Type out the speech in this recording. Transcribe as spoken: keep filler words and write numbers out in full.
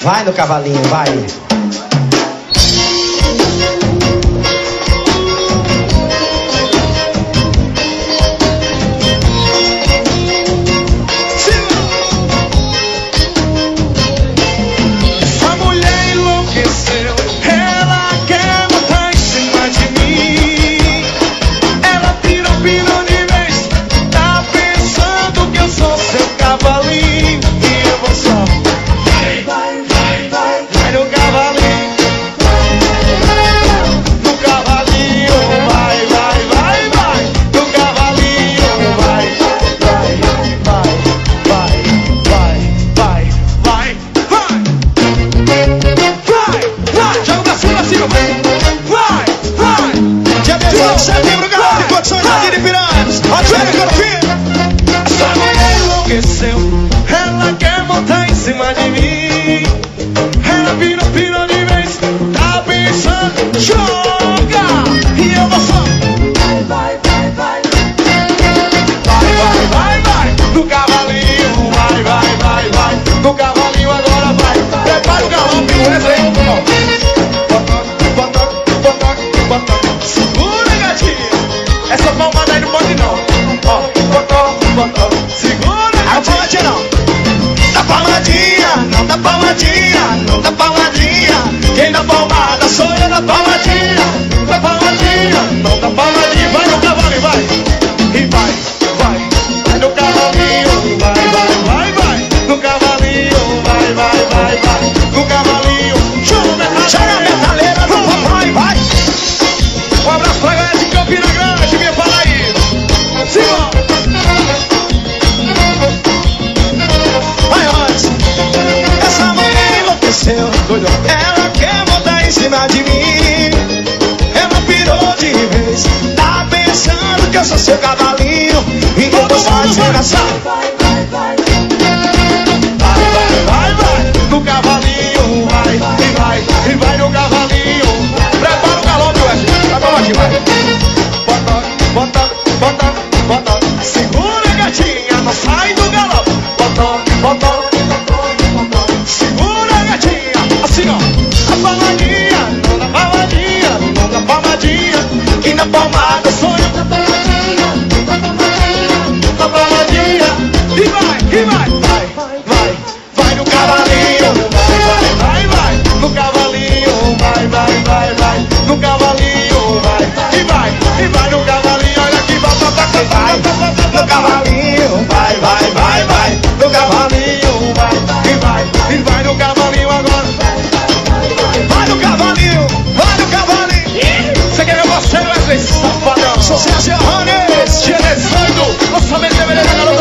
Vai no cavalinho, vai. Ela quer montar em cima de mim. Ela pira, pira de vez. Tá pensando, joga. E eu vou só. Vai, vai, vai, vai. Vai, vai, vai, vai. No cavalinho, vai, vai, vai, vai. No cavalinho agora vai. Prepara o galope, o refrão. Bota, bota, bota. Segura, gatinha. Essa palmada aí não pode não. Ó, bota, bota. Segura. A palmadinha não. Dá palmadinha, não dá palmadinha, não dá palmadinha. Quem dá palmada sou eu da palmadinha. Dá palmadinha, não dá palmadinha. Vai no cavalo e vai. E vai, vai. Vai no cavalinho, vai, vai, vai, vai. No cavalinho, vai, vai, vai, vai. No cavalinho, chama metaleira. Chama metaleira do papai, vai. Um abraço pra galera de Campina Grande, minha Paraíba. Simbora. Ela quer montar em cima de mim. Ela pirou de vez. Tá pensando que eu sou seu cavalinho. E que eu tô fazendo essa. Vai, vai, vai. Vai, vai, vai, vai. No cavalinho, vai. E vai, e vai no cavalinho. Prepara o galope, Wesley. Tá bom aqui, vai. Bota, bota, bota, bota. Segura, gatinha, não sai do galope. Bota, bota. Assim ó, a palmadinha, não dá palmadinha, não dá palmadinha. Quem dá palmada sou eu. Dá palmadinha, dá palmadinha, dá palmadinha. E vai, e vai, vai, vai, vai no cavalinho, vai, vai, vai, vai. No cavalinho, vai, vai, vai, vai. No cavalinho, vai, e vai, e vai no cavalinho. Olha aqui, vai, vai, vai, vai. No cavalinho, vai, vai, vai, vai. No cavalinho, vai, e vai, e vai no cavalinho agora. Vai no cavalinho, vai no cavalinho. Você quer ver você, Wesley? Safadão. Sou Sérgio Ranes. Dia dezoito, lançamento de beleza, garoto.